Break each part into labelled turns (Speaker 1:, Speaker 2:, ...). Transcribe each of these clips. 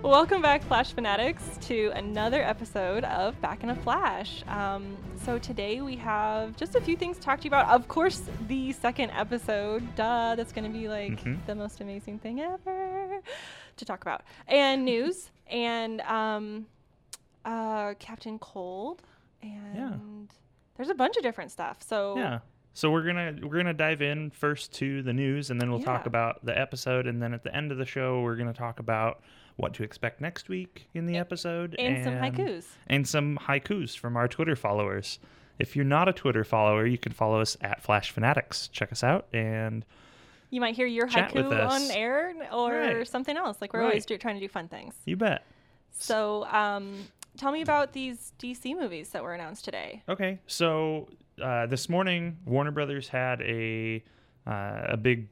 Speaker 1: Welcome back, Flash Fanatics, to another episode of Back in a Flash. So today we have just a few things to talk to you about. Of course, the second episode, that's going to be like the most amazing thing ever to talk about. And news, and Captain Cold, and there's a bunch of different stuff. So
Speaker 2: So we're gonna dive in first to the news, and then we'll talk about the episode, and then at the end of the show, we're gonna talk about what to expect next week in the episode,
Speaker 1: and some haikus.
Speaker 2: And some haikus from our Twitter followers. If you're not a Twitter follower, you can follow us at Flash Fanatics. Check us out, and
Speaker 1: you might hear your haiku on air or something else. Like we're always trying to do fun things.
Speaker 2: You bet.
Speaker 1: So tell me about these DC movies that were announced today.
Speaker 2: Okay, so this morning, Warner Brothers had a big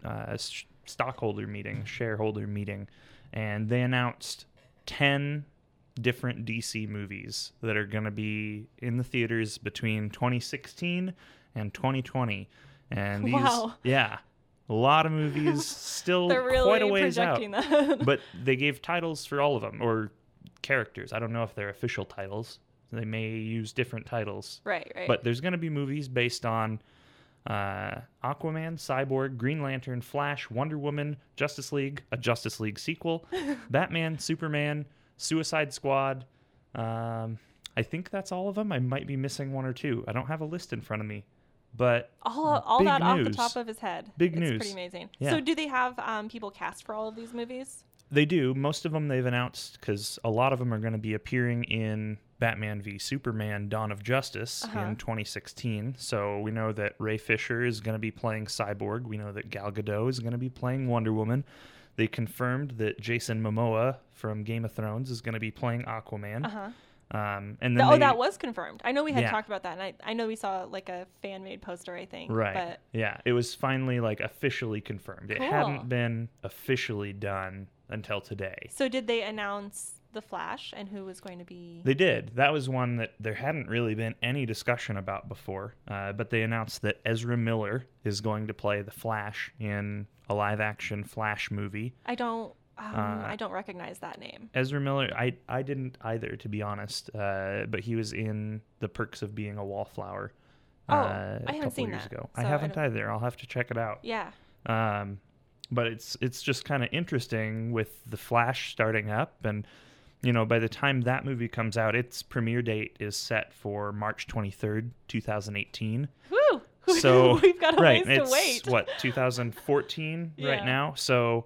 Speaker 2: stockholder meeting, shareholder meeting, and they announced 10 different DC movies that are going to be in the theaters between 2016 and 2020. And these, a lot of movies, still
Speaker 1: They're really
Speaker 2: quite a ways out.
Speaker 1: that.
Speaker 2: But they gave titles for all of them, or characters. I don't know if they're official titles. They may use different titles.
Speaker 1: Right.
Speaker 2: But there's going to be movies based on Aquaman, Cyborg, Green Lantern, Flash, Wonder Woman, Justice League, a Justice League sequel, Batman, Superman, Suicide Squad. I think that's all of them. I might be missing one or two. I don't have a list in front of me. But
Speaker 1: all
Speaker 2: big
Speaker 1: that
Speaker 2: news.
Speaker 1: off the top of his head.
Speaker 2: Big news.
Speaker 1: It's pretty amazing.
Speaker 2: Yeah.
Speaker 1: So do they have people cast for all of these movies?
Speaker 2: They do. Most of them they've announced, because a lot of them are going to be appearing in Batman v Superman: Dawn of Justice in 2016. So we know that Ray Fisher is going to be playing Cyborg. We know that Gal Gadot is going to be playing Wonder Woman. They confirmed that Jason Momoa from Game of Thrones is going to be playing Aquaman. And then
Speaker 1: that was confirmed. I know we had talked about that, and I know we saw like a fan-made poster, I think.
Speaker 2: Right.
Speaker 1: But
Speaker 2: it was finally like officially confirmed.
Speaker 1: Cool.
Speaker 2: It hadn't been officially done until today.
Speaker 1: So did they announce The Flash and who was going to be?
Speaker 2: They did. That was one that there hadn't really been any discussion about before. But they announced that Ezra Miller is going to play the Flash in a live-action Flash movie.
Speaker 1: I don't recognize that name.
Speaker 2: Ezra Miller, I didn't either, to be honest. But he was in The Perks of Being a Wallflower.
Speaker 1: I haven't seen that.
Speaker 2: Ago. I haven't either. I'll have to check it out.
Speaker 1: Yeah.
Speaker 2: But it's just kind of interesting with The Flash starting up, and by the time that movie comes out, its premiere date is set for March 23rd, 2018.
Speaker 1: Woo!
Speaker 2: So
Speaker 1: we've got a ways to
Speaker 2: it's
Speaker 1: wait.
Speaker 2: What, 2014 right now? So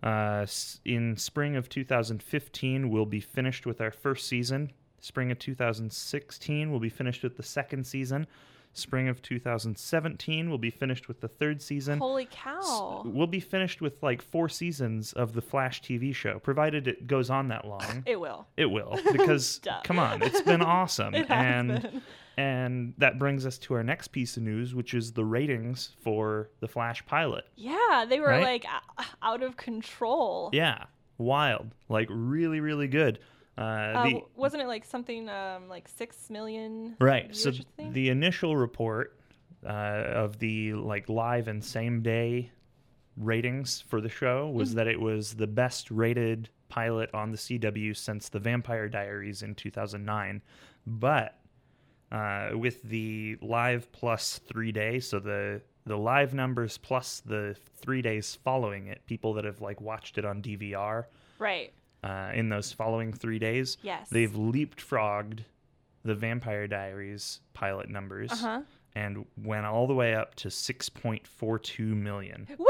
Speaker 2: in spring of 2015, we'll be finished with our first season. Spring of 2016, we'll be finished with the second season. Spring of 2017, we'll be finished with the third season.
Speaker 1: Holy cow.
Speaker 2: We'll be finished with like 4 seasons of the Flash TV show, provided it goes on that long.
Speaker 1: It will.
Speaker 2: It will, because come on, it's been awesome.
Speaker 1: It has been.
Speaker 2: And that brings us to our next piece of news, which is the ratings for the Flash pilot.
Speaker 1: Yeah, they were like out of control.
Speaker 2: Yeah, wild. Like really, really good.
Speaker 1: Wasn't it like something like 6 million?
Speaker 2: Right.
Speaker 1: Viewers,
Speaker 2: So the initial report of the like live and same day ratings for the show was that it was the best rated pilot on the CW since The Vampire Diaries in 2009. But with the live plus 3 days, so the live numbers plus the 3 days following it, people that have like watched it on DVR.
Speaker 1: Right.
Speaker 2: In those following 3 days, they've leapfrogged the Vampire Diaries pilot numbers and went all the way up to 6.42 million.
Speaker 1: Woo!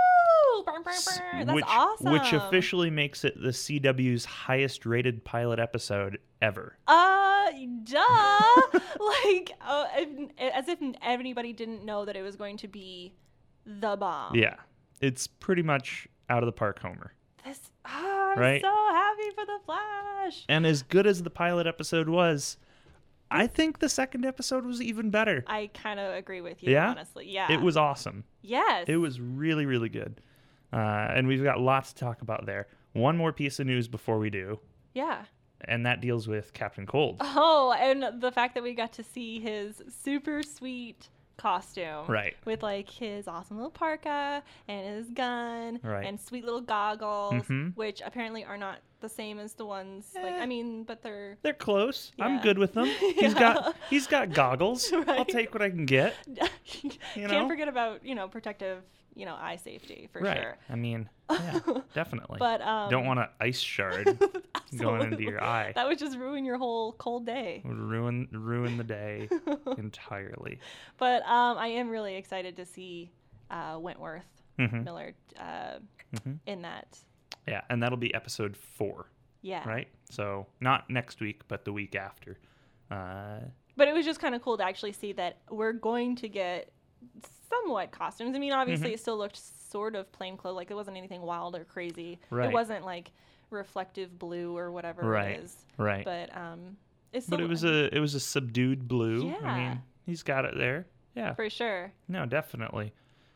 Speaker 1: That's awesome.
Speaker 2: Which officially makes it the CW's highest rated pilot episode ever.
Speaker 1: Duh! Like, as if anybody didn't know that it was going to be the bomb.
Speaker 2: Yeah. It's pretty much out of the park homer.
Speaker 1: I'm so happy for the Flash.
Speaker 2: And as good as the pilot episode was, I think the second episode was even better.
Speaker 1: I kind of agree with you, honestly. Yeah.
Speaker 2: It was awesome.
Speaker 1: Yes.
Speaker 2: It was really, really good. And we've got lots to talk about there. One more piece of news before we do.
Speaker 1: Yeah.
Speaker 2: And that deals with Captain Cold.
Speaker 1: Oh, and the fact that we got to see his super sweet costume.
Speaker 2: Right.
Speaker 1: With like his awesome little parka and his gun
Speaker 2: right.
Speaker 1: and sweet little goggles, which apparently are not the same as the ones. Like, I mean, but they're
Speaker 2: close. I'm
Speaker 1: Yeah.
Speaker 2: good with them. He's got goggles. I'll
Speaker 1: Right.
Speaker 2: take what I can get. You know?
Speaker 1: Can't forget about protective eye safety for
Speaker 2: Right.
Speaker 1: sure.
Speaker 2: I mean, yeah, definitely.
Speaker 1: But
Speaker 2: don't want an ice shard going into your eye.
Speaker 1: That would just ruin your whole cold day.
Speaker 2: Would ruin the day entirely.
Speaker 1: But I am really excited to see Wentworth
Speaker 2: Mhm.
Speaker 1: Miller in that.
Speaker 2: Yeah, and that'll be episode 4,
Speaker 1: Yeah.
Speaker 2: right? So not next week, but the week after.
Speaker 1: But it was just kind of cool to actually see that we're going to get somewhat costumes. I mean, obviously it still looked sort of plain clothes, like it wasn't anything wild or crazy.
Speaker 2: Right.
Speaker 1: It wasn't like reflective blue or whatever
Speaker 2: Right.
Speaker 1: it is.
Speaker 2: Right.
Speaker 1: But it's still,
Speaker 2: But it was a subdued blue. I
Speaker 1: Yeah.
Speaker 2: mean, he's got it there. Yeah.
Speaker 1: for sure.
Speaker 2: No, definitely.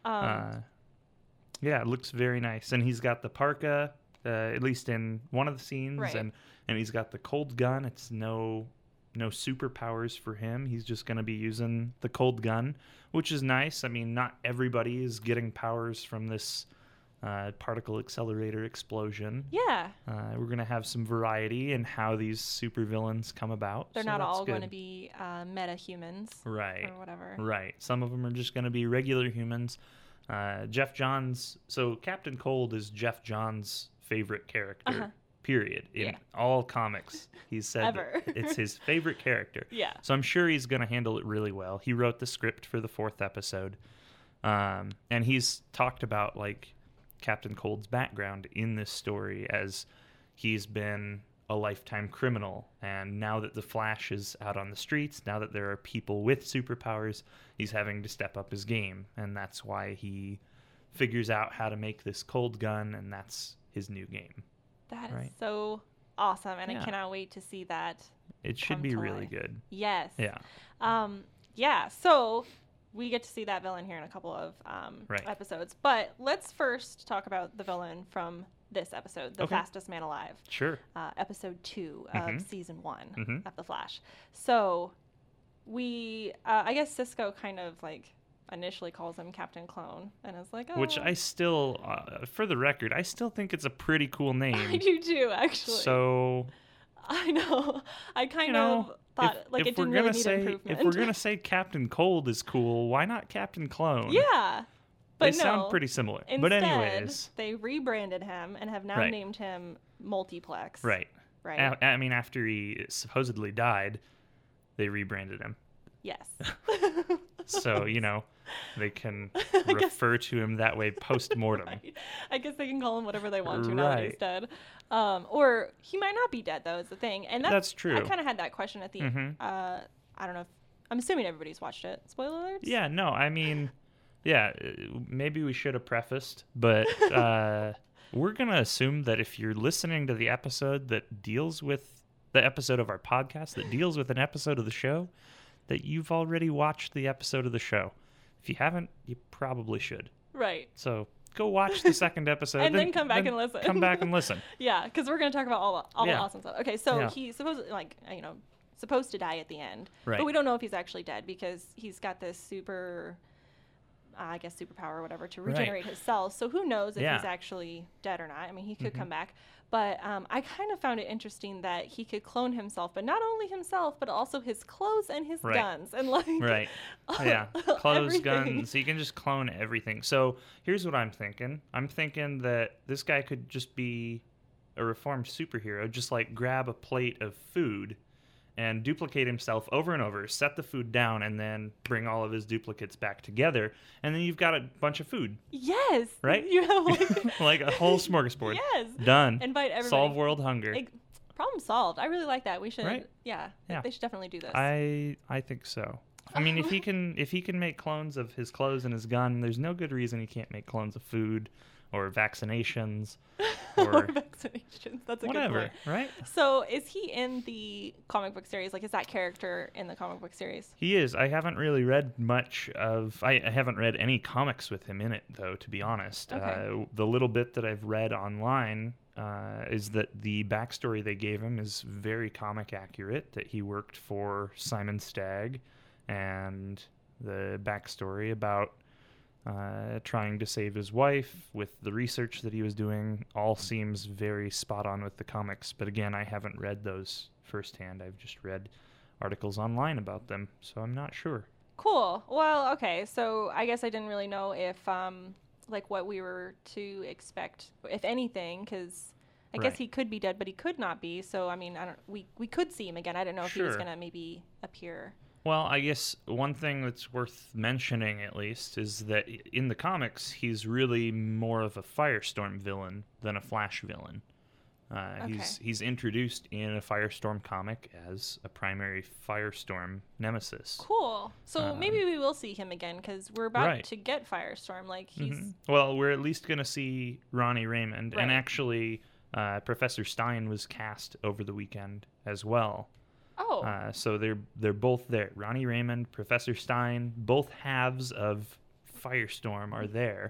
Speaker 2: Yeah, it looks very nice, and he's got the parka, at least in one of the scenes,
Speaker 1: Right.
Speaker 2: and he's got the cold gun. It's no superpowers for him. He's just going to be using the cold gun, which is nice. I mean, not everybody is getting powers from this particle accelerator explosion.
Speaker 1: Yeah.
Speaker 2: We're going to have some variety in how these supervillains come about.
Speaker 1: They're
Speaker 2: so
Speaker 1: not
Speaker 2: that's
Speaker 1: all going to
Speaker 2: good.
Speaker 1: be meta-humans
Speaker 2: Right.
Speaker 1: or whatever.
Speaker 2: Right. Some of them are just going to be regular humans. Jeff Johns. So Captain Cold is Jeff Johns' favorite character.
Speaker 1: Uh-huh.
Speaker 2: Period. In
Speaker 1: Yeah.
Speaker 2: all comics, he's said
Speaker 1: Ever.
Speaker 2: that it's his favorite character.
Speaker 1: Yeah.
Speaker 2: So I'm sure he's going to handle it really well. He wrote the script for the 4th episode, and he's talked about like Captain Cold's background in this story as he's been a lifetime criminal, and now that the Flash is out on the streets, now that there are people with superpowers, he's having to step up his game, and that's why he figures out how to make this cold gun, and that's his new game.
Speaker 1: That is
Speaker 2: Right.
Speaker 1: so awesome, and I
Speaker 2: Yeah.
Speaker 1: cannot wait to see that.
Speaker 2: It should
Speaker 1: Come
Speaker 2: be
Speaker 1: to
Speaker 2: really
Speaker 1: life.
Speaker 2: good.
Speaker 1: Yes.
Speaker 2: Yeah.
Speaker 1: Yeah. So we get to see that villain here in a couple of
Speaker 2: Right.
Speaker 1: episodes, but let's first talk about the villain from this episode, The
Speaker 2: Okay.
Speaker 1: Fastest Man Alive,
Speaker 2: Sure.
Speaker 1: episode 2 of
Speaker 2: Mhm.
Speaker 1: season 1
Speaker 2: Mhm.
Speaker 1: of The Flash. So we, I guess Cisco kind of like initially calls him Captain Clone, and is like, oh.
Speaker 2: Which I still, for the record, I still think it's a pretty cool name.
Speaker 1: I do too, actually.
Speaker 2: So,
Speaker 1: I know. I kind
Speaker 2: you know,
Speaker 1: of thought
Speaker 2: if
Speaker 1: it
Speaker 2: we're
Speaker 1: didn't
Speaker 2: gonna
Speaker 1: really need
Speaker 2: say
Speaker 1: improvement.
Speaker 2: if we're gonna say Captain Cold is cool, why not Captain Clone?
Speaker 1: Yeah.
Speaker 2: They
Speaker 1: But no,
Speaker 2: sound pretty similar.
Speaker 1: Instead,
Speaker 2: But anyways,
Speaker 1: they rebranded him and have now
Speaker 2: Right.
Speaker 1: named him Multiplex.
Speaker 2: right.
Speaker 1: Right.
Speaker 2: I mean, after he supposedly died, they rebranded him.
Speaker 1: Yes.
Speaker 2: So, they can
Speaker 1: I guess-
Speaker 2: refer to him that way post-mortem.
Speaker 1: Right. I guess they can call him whatever they want to now that he's
Speaker 2: Right.
Speaker 1: dead. Or he might not be dead, though, is the thing. And
Speaker 2: That's true.
Speaker 1: I kind of had that question at the
Speaker 2: Mhm.
Speaker 1: I don't know. I'm assuming everybody's watched it. Spoiler alerts?
Speaker 2: Yeah, no, I mean, yeah, maybe we should have prefaced, but we're going to assume that if you're listening to the episode that deals with the episode of our podcast that deals with an episode of the show, that you've already watched the episode of the show. If you haven't, you probably should.
Speaker 1: Right.
Speaker 2: So go watch the second episode.
Speaker 1: And then come back and listen.
Speaker 2: Come back and listen.
Speaker 1: Yeah, because we're going to talk about all the
Speaker 2: Yeah.
Speaker 1: awesome stuff. Okay, so
Speaker 2: Yeah.
Speaker 1: he's supposed to die at the end.
Speaker 2: Right.
Speaker 1: But we don't know if he's actually dead because he's got this superpower or whatever to regenerate his cells. So who knows if
Speaker 2: Yeah.
Speaker 1: he's actually dead or not. I mean, he could come back. But I kind of found it interesting that he could clone himself, but not only himself, but also his clothes and his
Speaker 2: Right.
Speaker 1: guns. And like,
Speaker 2: Right. Yeah. Clothes,
Speaker 1: everything.
Speaker 2: guns. So you can just clone everything. So here's what I'm thinking. I'm thinking that this guy could just be a reformed superhero, just like grab a plate of food and duplicate himself over and over, set the food down, and then bring all of his duplicates back together. And then you've got a bunch of food,
Speaker 1: Yes.
Speaker 2: right?
Speaker 1: You have like,
Speaker 2: Like a whole smorgasbord.
Speaker 1: yes.
Speaker 2: Done.
Speaker 1: Invite everybody.
Speaker 2: Solve world hunger.
Speaker 1: Problem solved. I really like that. We should,
Speaker 2: Right?
Speaker 1: yeah.
Speaker 2: Yeah.
Speaker 1: They should definitely do this.
Speaker 2: I think so. I mean, if he can make clones of his clothes and his gun, there's no good reason he can't make clones of food or vaccinations
Speaker 1: or
Speaker 2: or
Speaker 1: vaccinations. That's a good
Speaker 2: whatever,
Speaker 1: point.
Speaker 2: right?
Speaker 1: So is he in the comic book series? Like, is that character in the comic book series?
Speaker 2: He is. I haven't really read much of. I haven't read any comics with him in it, though. To be honest,
Speaker 1: Okay.
Speaker 2: the little bit that I've read online is that the backstory they gave him is very comic accurate. That he worked for Simon Stagg, and the backstory about trying to save his wife with the research that he was doing. All seems very spot on with the comics. But again, I haven't read those firsthand. I've just read articles online about them, so I'm not sure.
Speaker 1: Cool. Well, okay. So I guess I didn't really know if, like, what we were to expect, if anything, because I guess
Speaker 2: Right.
Speaker 1: he could be dead, but he could not be. So, I mean, we could see him again. I don't know if he was
Speaker 2: Sure.
Speaker 1: going to maybe appear.
Speaker 2: Well, I guess one thing that's worth mentioning, at least, is that in the comics, he's really more of a Firestorm villain than a Flash villain. He's introduced in a Firestorm comic as a primary Firestorm nemesis.
Speaker 1: Cool. So maybe we will see him again because we're about
Speaker 2: Right.
Speaker 1: to get Firestorm. Like, he's...
Speaker 2: Well, we're at least going to see Ronnie Raymond,
Speaker 1: Right.
Speaker 2: and actually, Professor Stein was cast over the weekend as well.
Speaker 1: Oh.
Speaker 2: So they're both there. Ronnie Raymond, Professor Stein, both halves of Firestorm are there.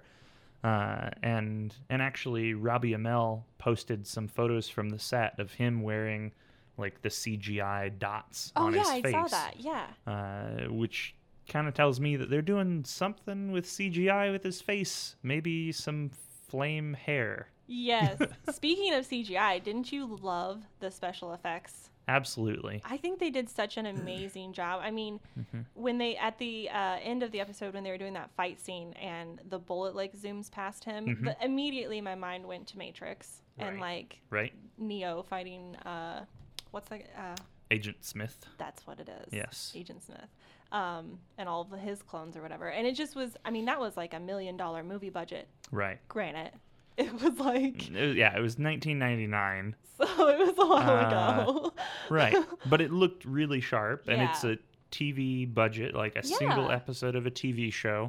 Speaker 2: And actually, Robbie Amell posted some photos from the set of him wearing like the CGI dots on his face.
Speaker 1: I saw that. Yeah.
Speaker 2: Which kind of tells me that they're doing something with CGI with his face. Maybe some flame hair.
Speaker 1: Yes. Speaking of CGI, didn't you love the special effects?
Speaker 2: Absolutely.
Speaker 1: I think they did such an amazing job. I mean, when they, at the end of the episode, when they were doing that fight scene and the bullet like zooms past him, immediately my mind went to Matrix and like
Speaker 2: Right.
Speaker 1: Neo fighting, what's that?
Speaker 2: Agent Smith.
Speaker 1: That's what it is.
Speaker 2: Yes.
Speaker 1: Agent Smith. And all of his clones or whatever. And it just was, I mean, that was like $1 million movie budget.
Speaker 2: Right.
Speaker 1: Granted, it was like,
Speaker 2: It was 1999.
Speaker 1: so it was a while ago.
Speaker 2: Right. But it looked really sharp, and it's
Speaker 1: Yeah.
Speaker 2: a TV budget, like a single
Speaker 1: Yeah.
Speaker 2: episode of a TV show.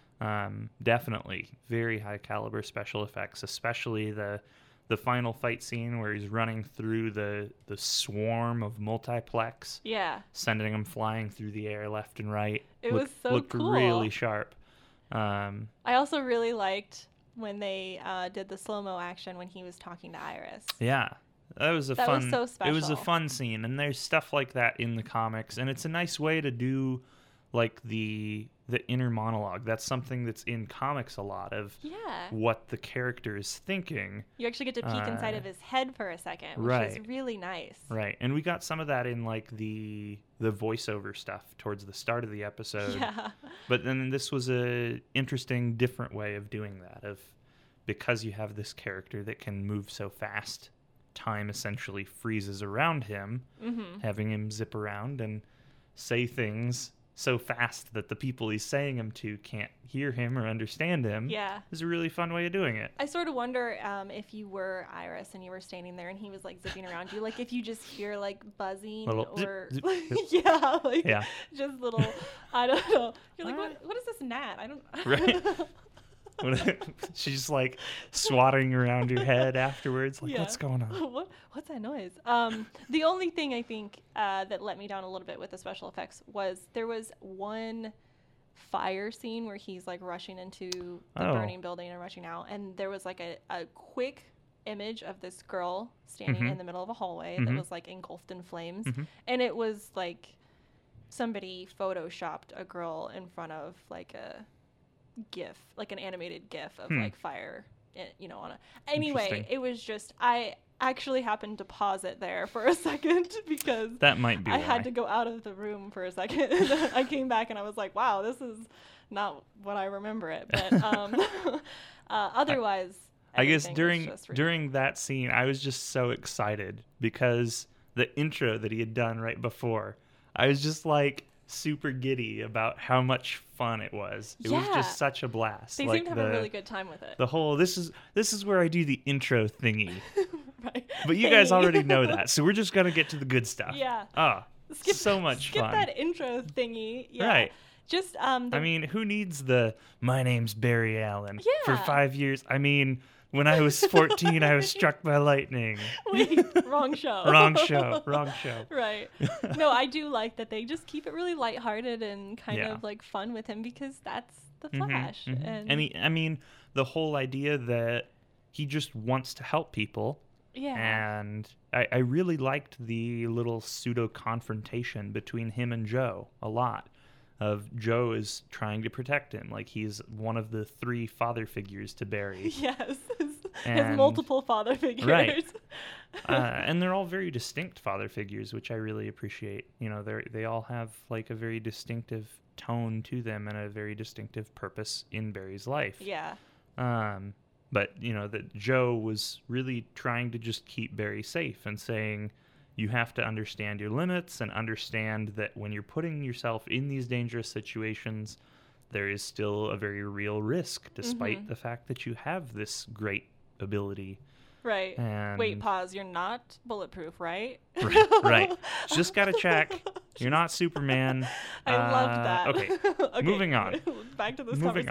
Speaker 2: Definitely very high caliber special effects, especially the final fight scene where he's running through the swarm of multiplex,
Speaker 1: Yeah.
Speaker 2: sending them flying through the air left and right.
Speaker 1: It was so
Speaker 2: looked
Speaker 1: cool.
Speaker 2: really sharp.
Speaker 1: I also really liked when they did the slow-mo action when he was talking to Iris.
Speaker 2: Yeah. That was
Speaker 1: That was
Speaker 2: fun.
Speaker 1: so
Speaker 2: It was a
Speaker 1: special.
Speaker 2: fun scene, and there's stuff like that in the comics, and it's a nice way to do like the inner monologue. That's something that's in comics a lot of
Speaker 1: Yeah.
Speaker 2: what the character is thinking.
Speaker 1: You actually get to peek inside of his head for a second, which
Speaker 2: right.
Speaker 1: is really nice.
Speaker 2: Right. And we got some of that in like the voiceover stuff towards the start of the episode.
Speaker 1: Yeah.
Speaker 2: But then this was a interesting, different way of doing that, of because you have this character that can move so fast, time essentially freezes around him, having him zip around and say things so fast that the people he's saying them to can't hear him or understand him.
Speaker 1: Yeah.
Speaker 2: Is a really fun way of doing it.
Speaker 1: I sort of wonder if you were Iris and you were standing there and he was like zipping around you, like if you just hear like buzzing
Speaker 2: Little zip,
Speaker 1: or
Speaker 2: zip,
Speaker 1: yeah, like
Speaker 2: Yeah.
Speaker 1: just little, I don't know. You're like, what is this gnat? I don't.
Speaker 2: Right. She's like swatting around your head afterwards, like,
Speaker 1: Yeah.
Speaker 2: what's going on?
Speaker 1: What's that noise? The only thing I think that let me down a little bit with the special effects was there was one fire scene where he's like rushing into the burning building and rushing out, and there was like a quick image of this girl standing in the middle of a hallway that was like engulfed in flames, and it was like somebody photoshopped a girl in front of like a GIF, like an animated GIF of like fire, on a. Anyway,
Speaker 2: Interesting.
Speaker 1: it was just, I actually happened to pause it there for a second because
Speaker 2: That might be
Speaker 1: I
Speaker 2: why.
Speaker 1: had to go out of the room for a second. And then I came back and I was like, wow, this is not what I remember it. But otherwise,
Speaker 2: I guess
Speaker 1: everything was just
Speaker 2: during that scene, I was just so excited because the intro that he had done right before, I was just like super giddy about how much fun it was. It was
Speaker 1: Yeah.
Speaker 2: just such a blast.
Speaker 1: They
Speaker 2: like
Speaker 1: seem to have a really good time with it.
Speaker 2: the whole this is where I do the intro thingy.
Speaker 1: Right.
Speaker 2: But you guys
Speaker 1: Hey.
Speaker 2: already know that, so we're just gonna get to the good stuff.
Speaker 1: Yeah.
Speaker 2: So much
Speaker 1: skip
Speaker 2: fun.
Speaker 1: that intro thingy. Yeah.
Speaker 2: Right.
Speaker 1: Just
Speaker 2: I mean, who needs the "My name's Barry Allen" for
Speaker 1: Yeah.
Speaker 2: 5 years? I mean, when I was 14, I was struck by lightning.
Speaker 1: wait, wrong show.
Speaker 2: Wrong show. Wrong show.
Speaker 1: Right. No, I do like that they just keep it really lighthearted and kind
Speaker 2: Yeah.
Speaker 1: of like fun with him because that's the Flash. And
Speaker 2: I mean, the whole idea that he just wants to help people.
Speaker 1: yeah.
Speaker 2: And I really liked the little pseudo confrontation between him and Joe a lot. of Joe is trying to protect him. Like, he's one of the 3 father figures to Barry.
Speaker 1: Yes. His
Speaker 2: And-
Speaker 1: multiple father figures.
Speaker 2: Right. And they're all very distinct father figures, which I really appreciate. You know, they all have like a very distinctive tone to them and a very distinctive purpose in Barry's life.
Speaker 1: Yeah.
Speaker 2: But, you know, that Joe was really trying to just keep Barry safe and saying, you have to understand your limits and understand that when you're putting yourself in these dangerous situations, there is still a very real risk, despite the fact that you have this great ability.
Speaker 1: Right.
Speaker 2: And
Speaker 1: Wait, pause. You're not bulletproof, right?
Speaker 2: right. Just got to check. You're not Superman.
Speaker 1: I loved that.
Speaker 2: Okay. Moving on.
Speaker 1: Back to this
Speaker 2: Moving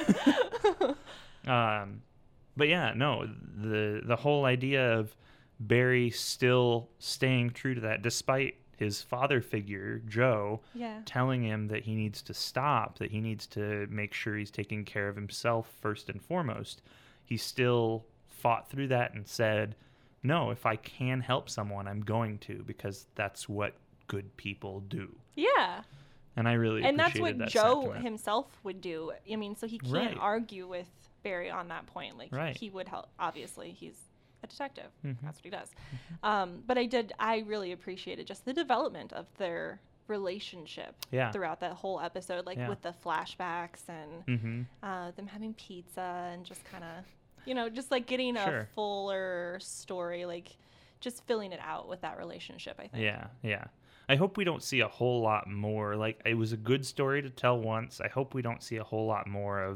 Speaker 1: conversation.
Speaker 2: But yeah, no, the whole idea of Barry still staying true to that, despite his father figure, Joe,
Speaker 1: Yeah.
Speaker 2: telling him that he needs to stop, that he needs to make sure he's taking care of himself first and foremost. He still fought through that and said, no, if I can help someone, I'm going to, because that's what good people do.
Speaker 1: Yeah.
Speaker 2: And I really
Speaker 1: And that's
Speaker 2: appreciated
Speaker 1: what
Speaker 2: that
Speaker 1: Joe
Speaker 2: sentiment.
Speaker 1: himself would do. I mean, so he can't
Speaker 2: Right.
Speaker 1: argue with Barry on that point. Like,
Speaker 2: Right.
Speaker 1: he would help. Obviously, he's a detective.
Speaker 2: Mhm.
Speaker 1: That's what he does. But I really appreciated just the development of their relationship
Speaker 2: Yeah.
Speaker 1: throughout that whole episode, like
Speaker 2: Yeah.
Speaker 1: with the flashbacks and them having pizza and just kind of, you know, just like getting
Speaker 2: Sure.
Speaker 1: a fuller story, like just filling it out with that relationship, I think.
Speaker 2: Yeah, yeah. I hope we don't see a whole lot more. Like, it was a good story to tell once. I hope we don't see a whole lot more of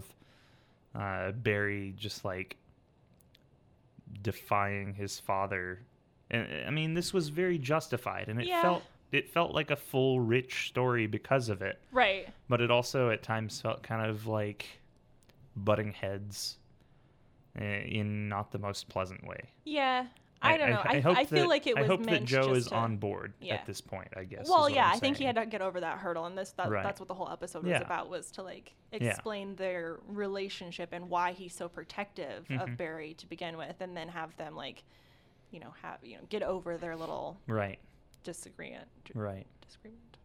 Speaker 2: Barry just like defying his father. And I mean, this was very justified, and
Speaker 1: Yeah.
Speaker 2: it felt like a full, rich story because of it.
Speaker 1: Right.
Speaker 2: But it also at times felt kind of like butting heads in not the most pleasant way.
Speaker 1: Yeah. I don't know. I
Speaker 2: hope
Speaker 1: feel
Speaker 2: that-
Speaker 1: like it was
Speaker 2: I hope
Speaker 1: meant
Speaker 2: that Joe
Speaker 1: just
Speaker 2: is
Speaker 1: to,
Speaker 2: on board
Speaker 1: yeah.
Speaker 2: at this point, I guess.
Speaker 1: Well,
Speaker 2: is what
Speaker 1: yeah,
Speaker 2: I'm
Speaker 1: I think he
Speaker 2: saying.
Speaker 1: had to get over that hurdle, and
Speaker 2: Right.
Speaker 1: that's what the whole episode was
Speaker 2: Yeah.
Speaker 1: about, was to like
Speaker 2: Yeah.
Speaker 1: explain their relationship and why he's so protective
Speaker 2: Mm-hmm.
Speaker 1: of Barry to begin with, and then have them like, get over their little
Speaker 2: Right,
Speaker 1: disagreement.
Speaker 2: right.
Speaker 1: Disagreement.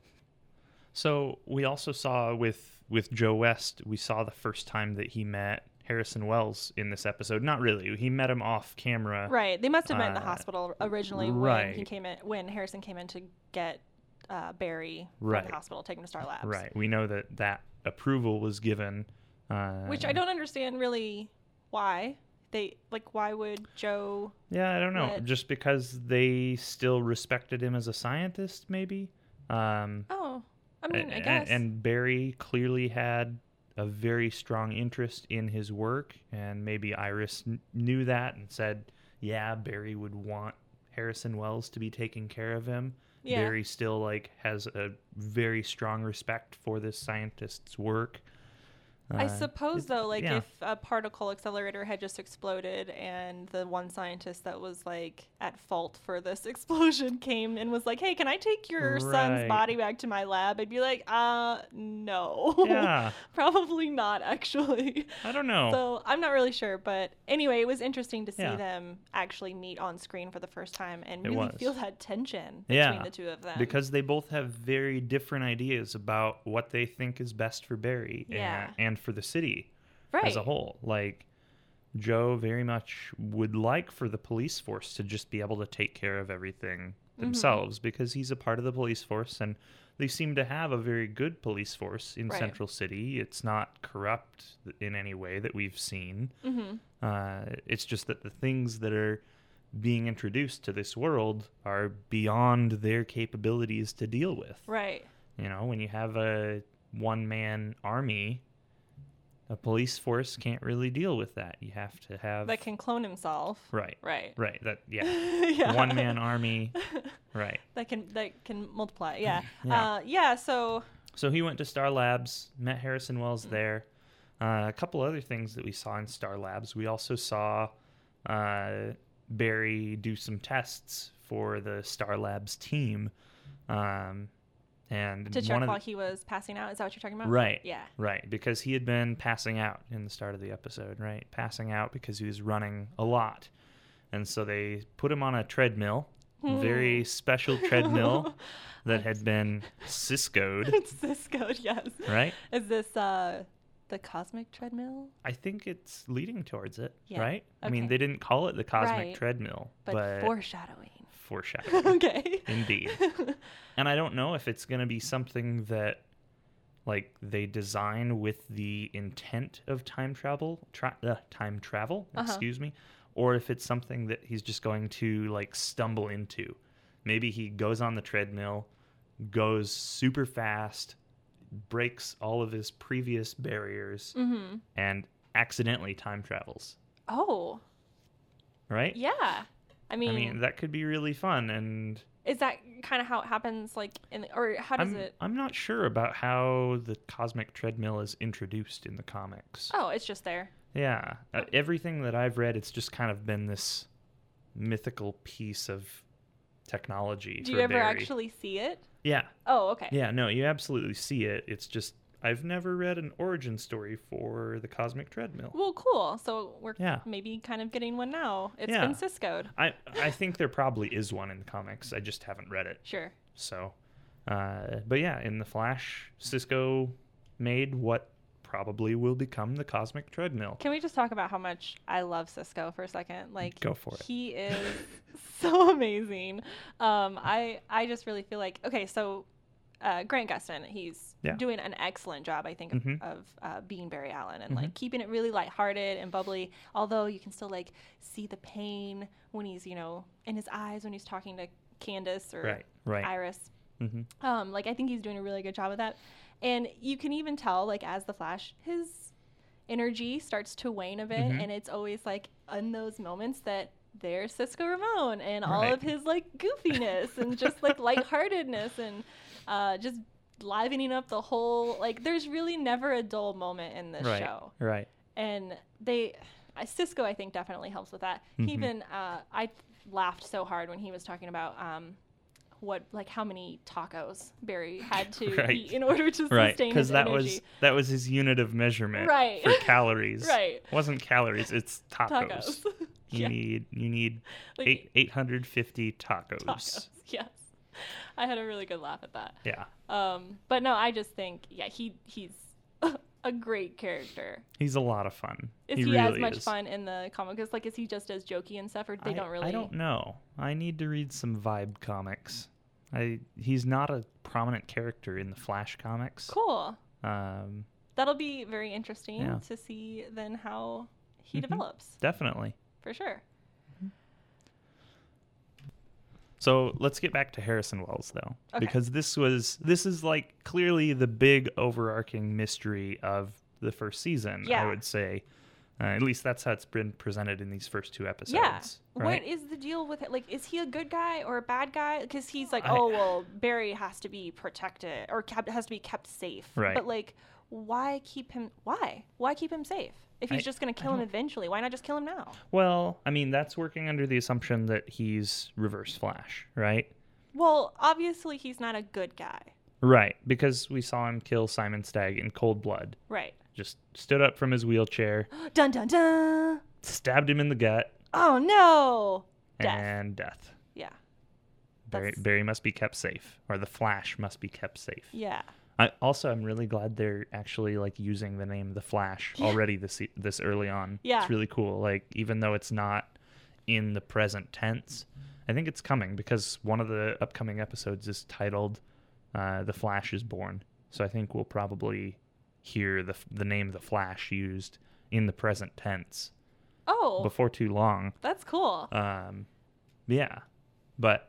Speaker 2: So we also saw with Joe West, we saw the first time that he met Harrison Wells in this episode. Not really. He met him off camera.
Speaker 1: Right. They must have met in the hospital originally
Speaker 2: right.
Speaker 1: when Harrison came in to get Barry
Speaker 2: Right.
Speaker 1: from the hospital, take him to Star Labs.
Speaker 2: Right. We know that approval was given.
Speaker 1: Which I don't understand really why. Why would Joe...
Speaker 2: Yeah, I don't know.
Speaker 1: let-
Speaker 2: Just because they still respected him as a scientist, maybe.
Speaker 1: I guess.
Speaker 2: And Barry clearly had a very strong interest in his work, and maybe Iris knew that and said, yeah, Barry would want Harrison Wells to be taking care of him.
Speaker 1: Yeah.
Speaker 2: Barry still has a very strong respect for this scientist's work.
Speaker 1: I suppose, though,
Speaker 2: yeah.
Speaker 1: if a particle accelerator had just exploded and the one scientist that was, at fault for this explosion came and was like, hey, can I take your son's
Speaker 2: Right.
Speaker 1: body back to my lab? I'd be like, no.
Speaker 2: Yeah,
Speaker 1: Probably not, actually.
Speaker 2: I don't know.
Speaker 1: So I'm not really sure. But anyway, it was interesting to see
Speaker 2: Yeah.
Speaker 1: them actually meet on screen for the first time and
Speaker 2: It
Speaker 1: really
Speaker 2: was.
Speaker 1: feel that tension
Speaker 2: Yeah,
Speaker 1: between the two of them.
Speaker 2: because they both have very different ideas about what they think is best for Barry
Speaker 1: Yeah.
Speaker 2: and for the city
Speaker 1: right.
Speaker 2: as a whole. Like, Joe very much would like for the police force to just be able to take care of everything themselves because he's a part of the police force, and they seem to have a very good police force in
Speaker 1: Right.
Speaker 2: Central City. It's not corrupt in any way that we've seen. It's just that the things that are being introduced to this world are beyond their capabilities to deal with.
Speaker 1: Right.
Speaker 2: You know, when you have a one-man army, a police force can't really deal with that. You have to have
Speaker 1: That can clone himself.
Speaker 2: right,
Speaker 1: Right.
Speaker 2: right. That yeah,
Speaker 1: Yeah.
Speaker 2: one-man army, right.
Speaker 1: that can multiply. Yeah.
Speaker 2: Yeah.
Speaker 1: So
Speaker 2: So he went to Star Labs, met Harrison Wells there. A couple other things that we saw in Star Labs. We also saw Barry do some tests for the Star Labs team. And
Speaker 1: to check
Speaker 2: one of
Speaker 1: while he was passing out. Is that what you're talking about?
Speaker 2: Right.
Speaker 1: Yeah.
Speaker 2: Right, because he had been passing out in the start of the episode, right? Passing out because he was running a lot. And so they put him on a treadmill very special treadmill that had been Cisco'd,
Speaker 1: It's Cisco, yes.
Speaker 2: right?
Speaker 1: Is this the cosmic treadmill?
Speaker 2: I think it's leading towards it,
Speaker 1: Yeah.
Speaker 2: right? I mean,
Speaker 1: Okay.
Speaker 2: they didn't call it the cosmic
Speaker 1: Right.
Speaker 2: treadmill,
Speaker 1: But
Speaker 2: but
Speaker 1: foreshadowing.
Speaker 2: foreshadowing.
Speaker 1: Okay.
Speaker 2: Indeed. And I don't know if it's going to be something that like they design with the intent of time travel, excuse me, or if it's something that he's just going to like stumble into. Maybe he goes on the treadmill, goes super fast, breaks all of his previous barriers,
Speaker 1: Mm-hmm.
Speaker 2: and accidentally time travels.
Speaker 1: Oh,
Speaker 2: Right?
Speaker 1: yeah. I mean,
Speaker 2: that could be really fun, and
Speaker 1: is that kind of how it happens? Like, or how does it?
Speaker 2: I'm not sure about how the cosmic treadmill is introduced in the comics.
Speaker 1: Oh, it's just there.
Speaker 2: Yeah, everything that I've read, it's just kind of been this mythical piece of technology.
Speaker 1: Do
Speaker 2: for
Speaker 1: you ever
Speaker 2: Barry.
Speaker 1: actually see it?
Speaker 2: Yeah,
Speaker 1: Oh, okay.
Speaker 2: yeah, no, you absolutely see it. It's just I've never read an origin story for the cosmic treadmill.
Speaker 1: Well, cool. So we're
Speaker 2: Yeah.
Speaker 1: maybe kind of getting one now. It's
Speaker 2: Yeah.
Speaker 1: been Cisco'd.
Speaker 2: I think there probably is one in the comics. I just haven't read it.
Speaker 1: Sure.
Speaker 2: So, but yeah, in the Flash, Cisco made what probably will become the cosmic treadmill.
Speaker 1: Can we just talk about how much I love Cisco for a second? Like,
Speaker 2: Go for it.
Speaker 1: He is so amazing. I just really feel like, okay, so Grant Gustin, he's
Speaker 2: Yeah.
Speaker 1: doing an excellent job, I think,
Speaker 2: Mhm.
Speaker 1: of being Barry Allen and like keeping it really lighthearted and bubbly. Although you can still like see the pain when he's, in his eyes when he's talking to Candace or
Speaker 2: Right.
Speaker 1: Iris.
Speaker 2: hmm
Speaker 1: Like I think he's doing a really good job of that. And you can even tell, like, as the Flash, his energy starts to wane a bit, and it's always like in those moments that there's Cisco Ramon and all
Speaker 2: Right.
Speaker 1: of his like goofiness and just like lightheartedness and just livening up the whole, like, there's really never a dull moment in this show.
Speaker 2: Right.
Speaker 1: And Cisco, I think, definitely helps with that. He even, I laughed so hard when he was talking about how many tacos Barry had to
Speaker 2: Right.
Speaker 1: eat in order to
Speaker 2: Right.
Speaker 1: sustain
Speaker 2: Because
Speaker 1: his
Speaker 2: that
Speaker 1: energy.
Speaker 2: was his unit of measurement
Speaker 1: Right.
Speaker 2: for calories.
Speaker 1: Right.
Speaker 2: It wasn't calories, it's tacos.
Speaker 1: Yeah.
Speaker 2: You need
Speaker 1: Like-
Speaker 2: 850 tacos.
Speaker 1: Tacos. Yes. I had a really good laugh at that.
Speaker 2: Yeah.
Speaker 1: But no, I just think, he's a great character.
Speaker 2: He's a lot of fun.
Speaker 1: Is
Speaker 2: he
Speaker 1: he
Speaker 2: really
Speaker 1: as much
Speaker 2: is.
Speaker 1: fun in the comic? Because, like, is he just as jokey and stuff, or they don't really?
Speaker 2: I don't know. I need to read some Vibe comics. He's not a prominent character in the Flash comics.
Speaker 1: Cool.
Speaker 2: Um,
Speaker 1: That'll be very interesting
Speaker 2: Yeah.
Speaker 1: to see then how he develops,
Speaker 2: definitely.
Speaker 1: for sure.
Speaker 2: So let's get back to Harrison Wells, though,
Speaker 1: Okay.
Speaker 2: because this is like clearly the big overarching mystery of the first season.
Speaker 1: Yeah.
Speaker 2: I would say, at least that's how it's been presented in these first two episodes.
Speaker 1: Yeah.
Speaker 2: Right?
Speaker 1: What is the deal with it? Like, is he a good guy or a bad guy? Because he's like,
Speaker 2: I-
Speaker 1: Barry has to be protected or has to be kept safe.
Speaker 2: Right.
Speaker 1: But like, why keep him? Why? Why keep him safe? If he's just going to kill him eventually, why not just kill him now?
Speaker 2: Well, I mean, that's working under the assumption that he's Reverse Flash, right?
Speaker 1: Well, obviously he's not a good guy.
Speaker 2: Right, because we saw him kill Simon Stagg in cold blood.
Speaker 1: Right.
Speaker 2: Just stood up from his wheelchair,
Speaker 1: Dun dun dun.
Speaker 2: stabbed him in the gut,
Speaker 1: Oh no. Death.
Speaker 2: and death.
Speaker 1: Yeah.
Speaker 2: Barry,
Speaker 1: That's-
Speaker 2: Barry must be kept safe, or the Flash must be kept safe.
Speaker 1: Yeah.
Speaker 2: I'm really glad they're actually like using the name the Flash already this early on.
Speaker 1: Yeah.
Speaker 2: It's really cool. Like, even though it's not in the present tense, I think it's coming because one of the upcoming episodes is titled "The Flash is Born." So I think we'll probably hear the name the Flash used in the present tense
Speaker 1: Oh,
Speaker 2: before too long.
Speaker 1: that's cool.
Speaker 2: Yeah, but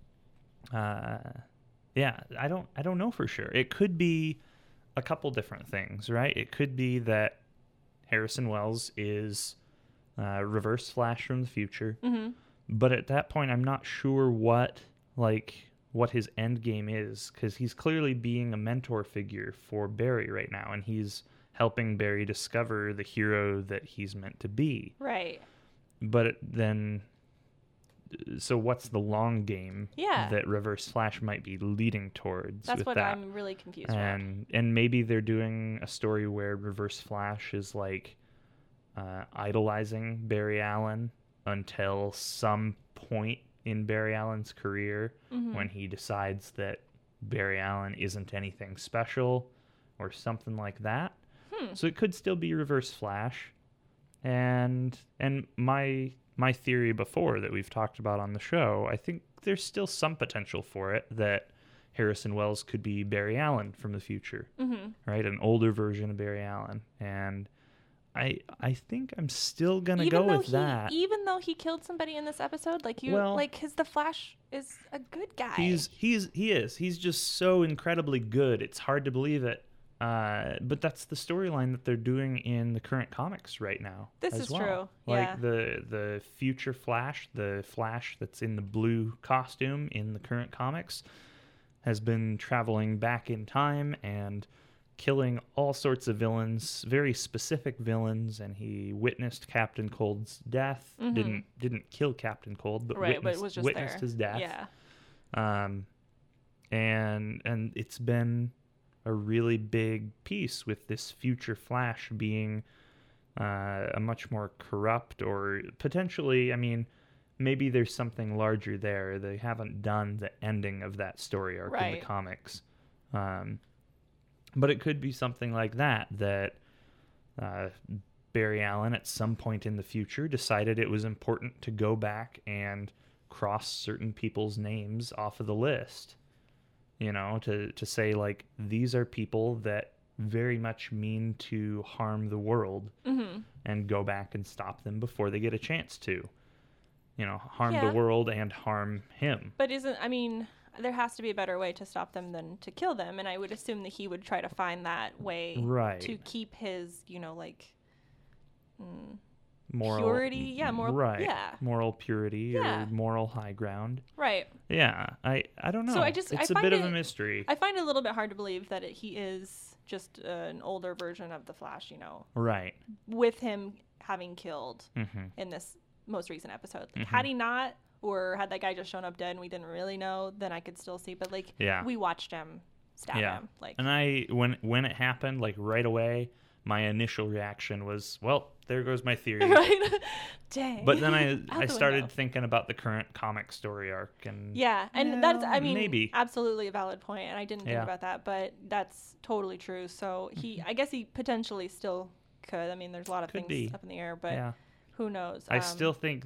Speaker 2: yeah, I don't know for sure. It could be a couple different things, right? It could be that Harrison Wells is Reverse Flash from the future, but at that point, I'm not sure what his end game is, because he's clearly being a mentor figure for Barry right now, and he's helping Barry discover the hero that he's meant to be.
Speaker 1: Right.
Speaker 2: But then, so what's the long game
Speaker 1: Yeah.
Speaker 2: that Reverse Flash might be leading towards
Speaker 1: That's
Speaker 2: with
Speaker 1: what
Speaker 2: that?
Speaker 1: I'm really confused about.
Speaker 2: And maybe they're doing a story where Reverse Flash is like idolizing Barry Allen until some point in Barry Allen's career
Speaker 1: Mm-hmm.
Speaker 2: when he decides that Barry Allen isn't anything special or something like that. So it could still be Reverse Flash. And my theory before that we've talked about on the show, I think there's still some potential for it that Harrison Wells could be Barry Allen from the future, right? An older version of Barry Allen. And I think I'm still gonna go with that.
Speaker 1: Even though he killed somebody in this episode, the Flash is a good guy.
Speaker 2: He is. He's just so incredibly good. It's hard to believe it. But that's the storyline that they're doing in the current comics right now.
Speaker 1: This
Speaker 2: as
Speaker 1: is
Speaker 2: well.
Speaker 1: true.
Speaker 2: Like
Speaker 1: Yeah.
Speaker 2: the future Flash, the Flash that's in the blue costume in the current comics, has been traveling back in time and killing all sorts of villains, very specific villains, and he witnessed Captain Cold's death. Didn't kill Captain Cold, but
Speaker 1: was just
Speaker 2: witnessed
Speaker 1: there.
Speaker 2: his death.
Speaker 1: Yeah.
Speaker 2: And it's been a really big piece with this future Flash being a much more corrupt, or potentially, I mean, maybe there's something larger there. They haven't done the ending of that story arc in the comics. But it could be something like that Barry Allen at some point in the future decided it was important to go back and cross certain people's names off of the list. You know, to say, like, these are people that very much mean to harm the world, and go back and stop them before they get a chance to. You know, harm the world and harm him.
Speaker 1: But there has to be a better way to stop them than to kill them, and I would assume that he would try to find that way to keep his,
Speaker 2: moral
Speaker 1: purity. Yeah, moral.
Speaker 2: Right.
Speaker 1: Yeah.
Speaker 2: Moral purity or moral high ground.
Speaker 1: Right.
Speaker 2: Yeah. I don't know.
Speaker 1: So
Speaker 2: it's a bit of a mystery.
Speaker 1: I find it a little bit hard to believe that he is just an older version of the Flash,
Speaker 2: Right.
Speaker 1: with him having killed in this most recent episode. Like, had he not, or had that guy just shown up dead and we didn't really know, then I could still see. But we watched him stab him.
Speaker 2: And when it happened, like right away, my initial reaction was, well, there goes my theory.
Speaker 1: Right. Dang.
Speaker 2: But then I started thinking about the current comic story arc, and
Speaker 1: that's
Speaker 2: maybe
Speaker 1: absolutely a valid point, and I didn't think about that, but that's totally true. So I guess he potentially still could. I mean, there's a lot of things up in the air, but who knows?
Speaker 2: I still think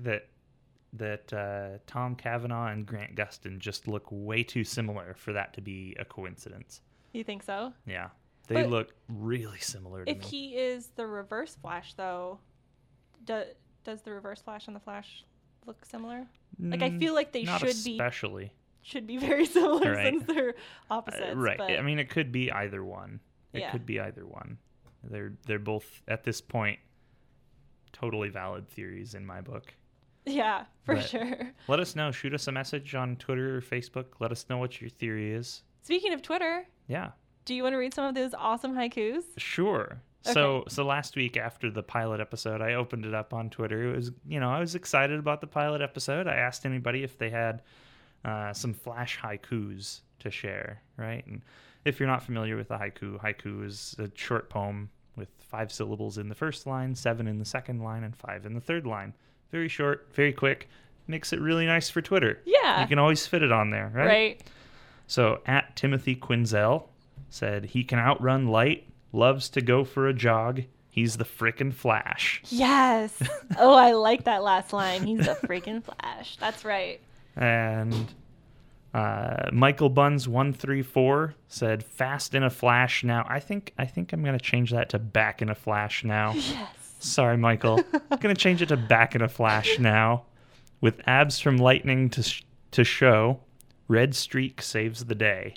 Speaker 2: that Tom Cavanaugh and Grant Gustin just look way too similar for that to be a coincidence.
Speaker 1: You think so?
Speaker 2: Yeah. They look really similar to me.
Speaker 1: If he is the Reverse Flash, though, does the Reverse Flash and the Flash look similar? Like, I feel like they should be very similar since they're opposites.
Speaker 2: Right.
Speaker 1: But
Speaker 2: I mean, it could be either one. It could be either one. They're both, at this point, totally valid theories in my book.
Speaker 1: Yeah, for sure.
Speaker 2: Let us know. Shoot us a message on Twitter or Facebook. Let us know what your theory is.
Speaker 1: Speaking of Twitter.
Speaker 2: Yeah.
Speaker 1: Do you want to read some of those awesome haikus?
Speaker 2: Sure. Okay. So last week after the pilot episode, I opened it up on Twitter. It was, I was excited about the pilot episode. I asked anybody if they had some Flash haikus to share, right? And if you're not familiar with the haiku is a short poem with 5 syllables in the first line, 7 in the second line, and 5 in the third line. Very short, very quick. Makes it really nice for Twitter.
Speaker 1: Yeah.
Speaker 2: You can always fit it on there, right?
Speaker 1: Right.
Speaker 2: So at Timothy Quinzel said, he can outrun light, loves to go for a jog. He's the frickin' Flash.
Speaker 1: Yes. Oh, I like that last line. He's the frickin' Flash. That's right.
Speaker 2: And Michael Buns 134 said, fast in a flash now. I think I'm going to change that to back in a flash now.
Speaker 1: Yes.
Speaker 2: Sorry, Michael. I'm going to change it to back in a flash now. With abs from lightning to show, red streak saves the day.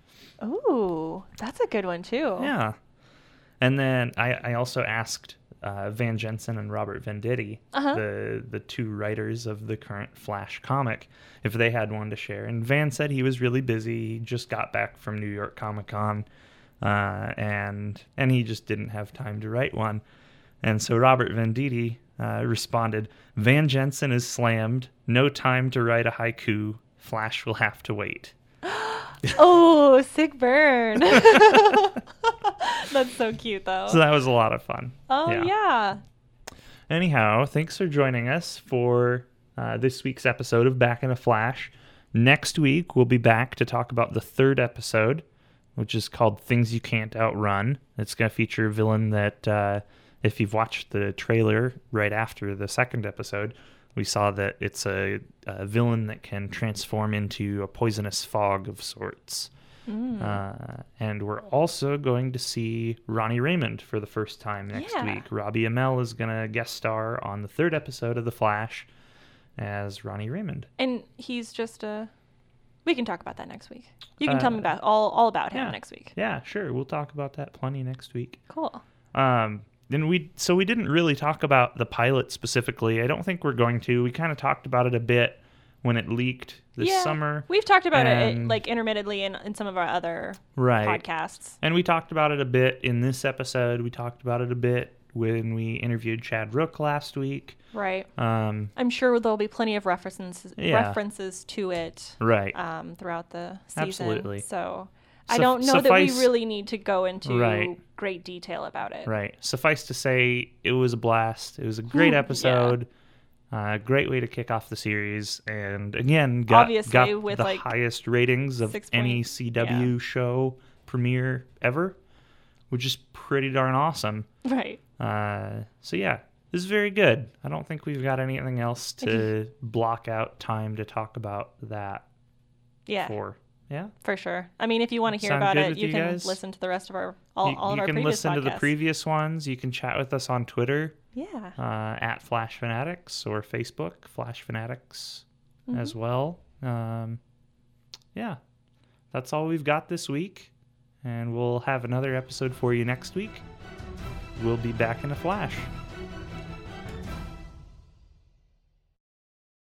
Speaker 1: Ooh, that's a good one, too.
Speaker 2: Yeah. And then I also asked Van Jensen and Robert Venditti, the two writers of the current Flash comic, if they had one to share. And Van said he was really busy. He just got back from New York Comic Con, and he just didn't have time to write one. And so Robert Venditti responded, Van Jensen is slammed. No time to write a haiku. Flash will have to wait.
Speaker 1: Oh, sick burn. That's so cute, though.
Speaker 2: So that was a lot of fun.
Speaker 1: Oh, yeah.
Speaker 2: Anyhow, thanks for joining us for this week's episode of Back in a Flash. Next week, we'll be back to talk about the third episode, which is called Things You Can't Outrun. It's going to feature a villain that, if you've watched the trailer right after the second episode, we saw that it's a villain that can transform into a poisonous fog of sorts. And we're also going to see Ronnie Raymond for the first time next week. Robbie Amell is going to guest star on the third episode of The Flash as Ronnie Raymond.
Speaker 1: And he's just we can talk about that next week. You can tell me about all about him next week.
Speaker 2: Yeah, sure. We'll talk about that plenty next week.
Speaker 1: Cool.
Speaker 2: Then we didn't really talk about the pilot specifically. I don't think we're going to. We kind of talked about it a bit when it leaked this summer.
Speaker 1: We've talked about it like intermittently in some of our other podcasts.
Speaker 2: And we talked about it a bit in this episode. We talked about it a bit when we interviewed Chad Rook last week.
Speaker 1: Right. I'm sure there'll be plenty of references to it throughout the season. Absolutely. So I don't know that we really need to go into great detail about it.
Speaker 2: Right. Suffice to say, it was a blast. It was a great episode. Great way to kick off the series, and again, got
Speaker 1: with
Speaker 2: the highest ratings of any CW show premiere ever, which is pretty darn awesome.
Speaker 1: Right.
Speaker 2: So yeah, this is very good. I don't think we've got anything else to block out time to talk about that.
Speaker 1: Yeah. For sure. I mean, if you want to hear about it, you can listen to the rest of all of our previous podcasts. You can listen to the previous
Speaker 2: ones. You can chat with us on Twitter.
Speaker 1: Yeah.
Speaker 2: At Flash Fanatics, or Facebook, Flash Fanatics as well. Yeah. That's all we've got this week. And we'll have another episode for you next week. We'll be back in a flash.